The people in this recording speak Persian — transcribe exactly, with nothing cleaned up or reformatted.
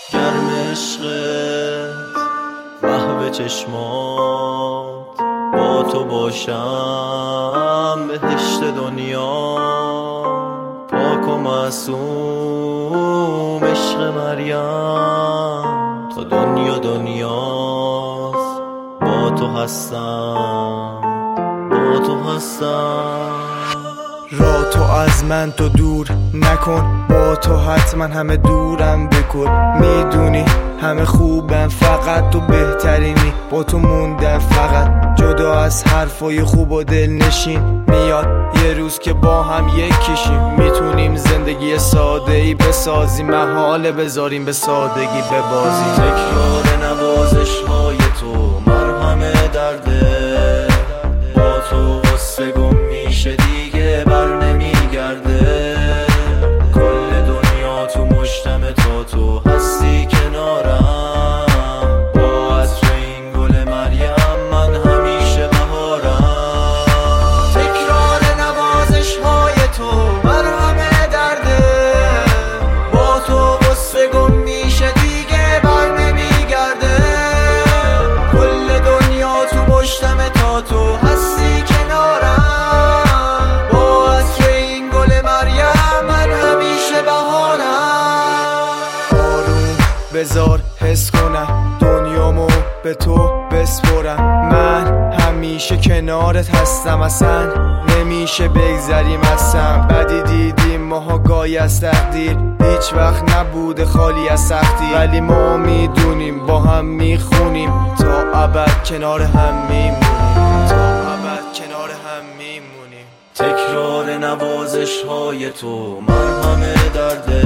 گرم عشقت محو چشمات، با تو باشم بهشت دنیا. پاک و معصوم عشق مریم، تا دنیا دنیاست با تو هستم، با تو هستم. را تو از من تو دور نکن، با تو حتما همه دورم بکن. میدونی همه خوبن فقط تو بهترینی، با تو موندن فقط جدا از حرفای خوب و دل نشین. میاد یه روز که با هم یکیشیم، میتونیم زندگی ساده ای بسازیم، محاله بذاریم به سادگی ببازیم. تکرار نوازش های تو مرهم درده، با تو غصه گم میشه دیگه بر نمیگرده. کل دنیا تو مشتم تا تو هستی کنارم، با عطر این گل مریم من همیشه بهارم. تکرار نوازش های تو مرهم درده، با تو غصه گم میشه دیگه بر نمیگرده. کل دنیا تو مشتم تا تو هستی کنارم، با عطر این گل مریم من همیشه بهارم. آروم بذار حس کنم دنیامو به تو بسپرم، من همیشه کنارت هستم، اصلا نمیشه بگذریم اصلا. بدی دیدیم ماها گاهی از تقدیر، هیچ وقت نبوده خالی از سختی، ولی ما میدونیم با هم میخونیم، تا ابد کنار هم میمونیم، تا ابد کنار هم میمونیم. تکرار نوازش های تو مرهم درده،